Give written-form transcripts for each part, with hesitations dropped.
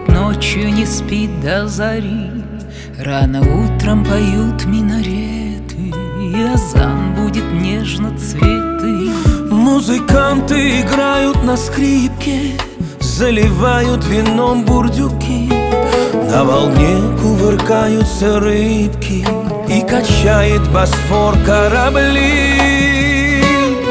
ходит ночью, не спит до зари. Рано утром поют минареты, и азан будет нежно цветы. Музыканты играют на скрипке, заливают вином бурдюки. На волне кувыркаются рыбки, и качает Босфор корабли.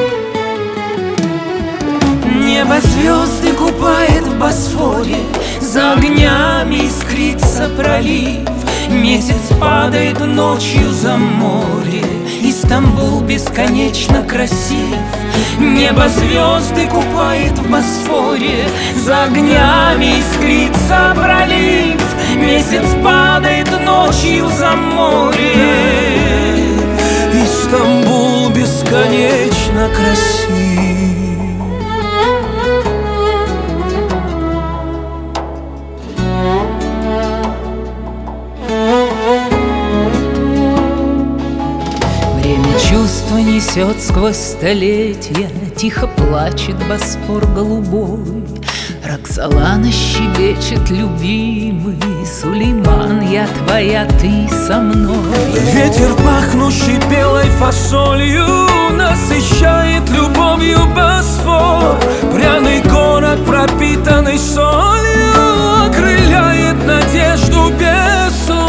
Небо звезды купает в Босфоре, за огнями искрится пролив. Месяц падает ночью за море, и Стамбул бесконечно красив. Небо звезды купает в Босфоре, за огнями искрится пролив. Месяц падает ночью за море, и Стамбул бесконечно красив. Чувство несет сквозь столетия, тихо плачет Босфор голубой. Роксолана щебечет, любимый Сулейман, я твоя, ты со мной. Ветер, пахнущий белой фасолью, насыщает любовью Босфор. Пряный город, пропитанный солью, окрыляет надежду без слов.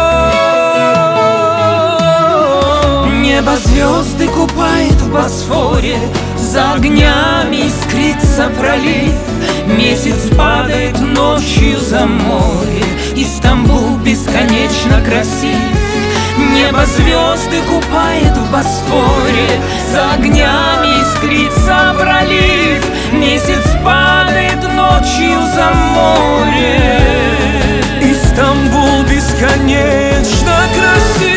Небо звезды купает в Босфоре, за огнями искрится пролив. Месяц падает ночью за море, и Стамбул бесконечно красив. Небо звезды купает в Босфоре, за огнями искрится пролив. Месяц падает ночью за море, и Стамбул бесконечно красив.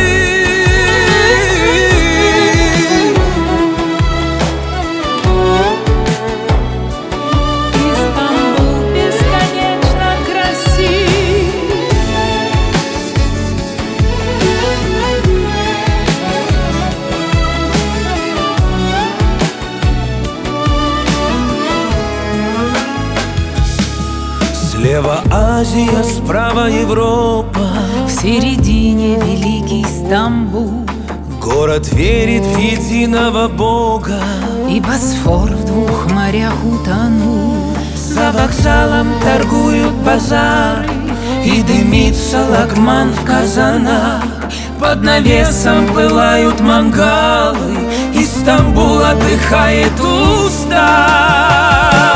Слева Азия, справа Европа, в середине великий Стамбул. Город верит в единого Бога, и Босфор в двух морях утонул. за вокзалом торгуют базары, и дымится лагман в казанах. Под навесом пылают мангалы, и Стамбул отдыхает устав.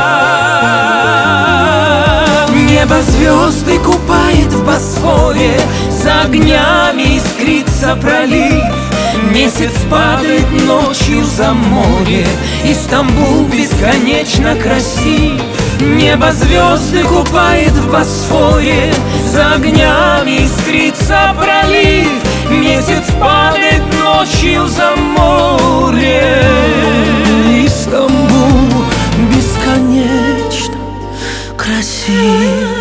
Небо звезды купает в Босфоре, за огнями искрится пролив. Месяц падает ночью за море, и Стамбул бесконечно красив. Небо звезды купает в Босфоре, за огнями искрится пролив. Месяц падает ночью за море, и Стамбул бесконечно красив.